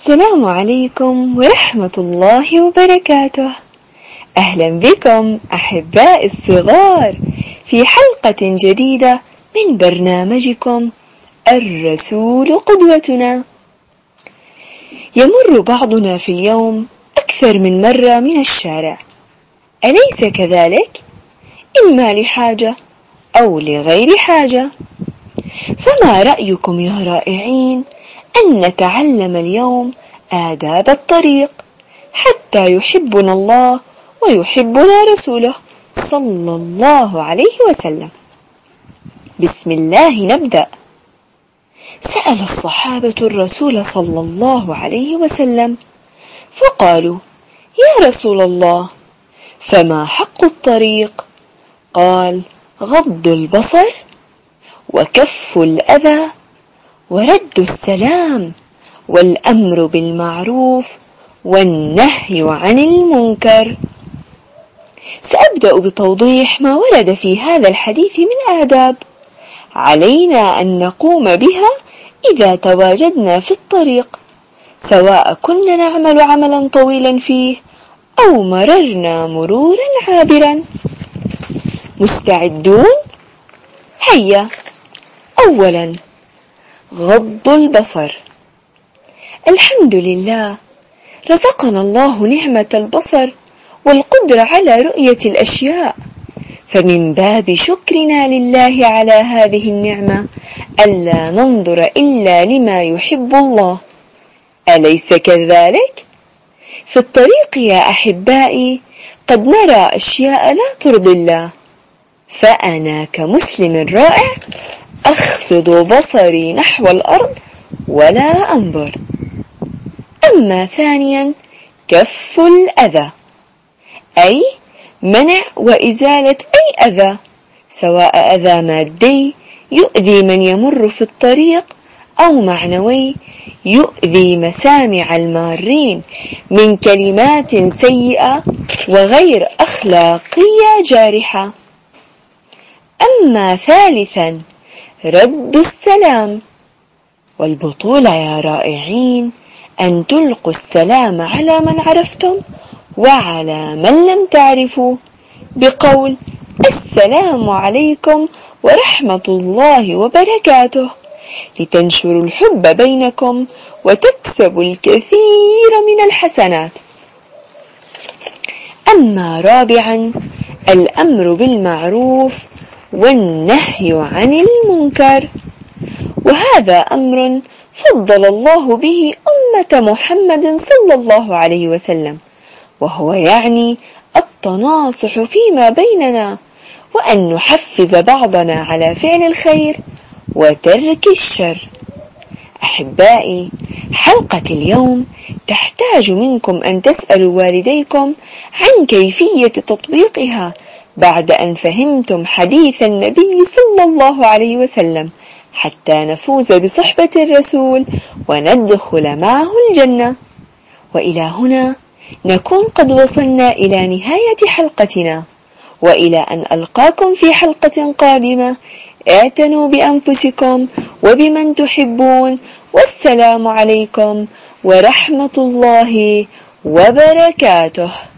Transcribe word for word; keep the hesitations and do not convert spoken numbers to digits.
السلام عليكم ورحمة الله وبركاته. أهلا بكم أحباء الصغار في حلقة جديدة من برنامجكم الرسول قدوتنا. يمر بعضنا في اليوم أكثر من مرة من الشارع، أليس كذلك؟ إما لحاجة أو لغير حاجة. فما رأيكم يا رائعين أن نتعلم اليوم آداب الطريق حتى يحبنا الله ويحبنا رسوله صلى الله عليه وسلم. بسم الله نبدأ. سأل الصحابة الرسول صلى الله عليه وسلم فقالوا: يا رسول الله، فما حق الطريق؟ قال: غض البصر وكف الأذى ورد السلام والأمر بالمعروف والنهي عن المنكر. سأبدأ بتوضيح ما ورد في هذا الحديث من آداب علينا أن نقوم بها إذا تواجدنا في الطريق، سواء كنا نعمل عملا طويلا فيه أو مررنا مرورا عابرا. مستعدون؟ هيا. أولا، غض البصر. الحمد لله، رزقنا الله نعمة البصر والقدرة على رؤية الأشياء، فمن باب شكرنا لله على هذه النعمة ألا ننظر إلا لما يحب الله، أليس كذلك؟ في الطريق يا أحبائي قد نرى أشياء لا ترضي الله، فأنا كمسلم رائع أخفض بصري نحو الأرض ولا أنظر. أما ثانيا، كف الأذى، أي منع وإزالة أي أذى، سواء أذى مادي يؤذي من يمر في الطريق أو معنوي يؤذي مسامع المارين من كلمات سيئة وغير أخلاقية جارحة. أما ثالثا، رد السلام. والبطولة يا رائعين أن تلقوا السلام على من عرفتم وعلى من لم تعرفوا بقول: السلام عليكم ورحمة الله وبركاته، لتنشروا الحب بينكم وتكسبوا الكثير من الحسنات. أما رابعا، الأمر بالمعروف والنهي عن المنكر، وهذا أمر فضل الله به أمة محمد صلى الله عليه وسلم، وهو يعني التناصح فيما بيننا، وأن نحفز بعضنا على فعل الخير وترك الشر. أحبائي، حلقة اليوم تحتاج منكم أن تسألوا والديكم عن كيفية تطبيقها بعد أن فهمتم حديث النبي صلى الله عليه وسلم، حتى نفوز بصحبة الرسول وندخل معه الجنة. وإلى هنا نكون قد وصلنا إلى نهاية حلقتنا، وإلى أن ألقاكم في حلقة قادمة. اعتنوا بأنفسكم وبمن تحبون، والسلام عليكم ورحمة الله وبركاته.